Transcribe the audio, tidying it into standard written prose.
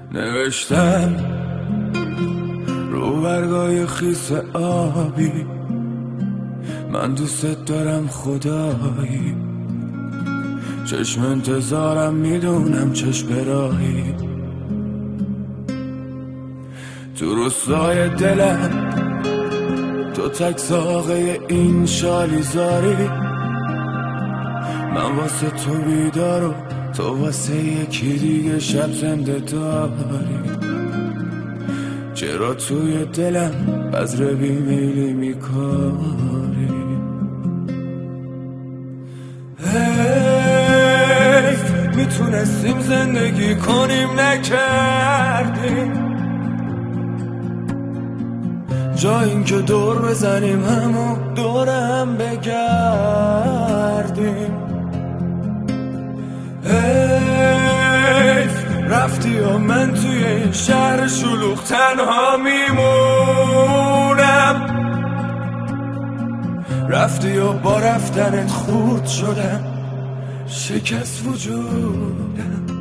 نوشتم رو برگای خیس آبی من دوست دارم خدایی، چشم انتظارم میدونم چشم راهی، تو روستای دلم تو تک ساقه این شالیزاری، من واسه تو بیدار و تو واسه یکی دیگه شب زنده داری. چرا توی دلم بذر بیمیلی میکاری؟ حیف میتونستیم زندگی کنیم نکردیم، جا این که دور بزنیم همو دور هم بگردیم. حیف رفتی و من توی این شهر شلوغ تنها میمونم، رفتی و با رفتنت خورد شدم، شکست وجودم.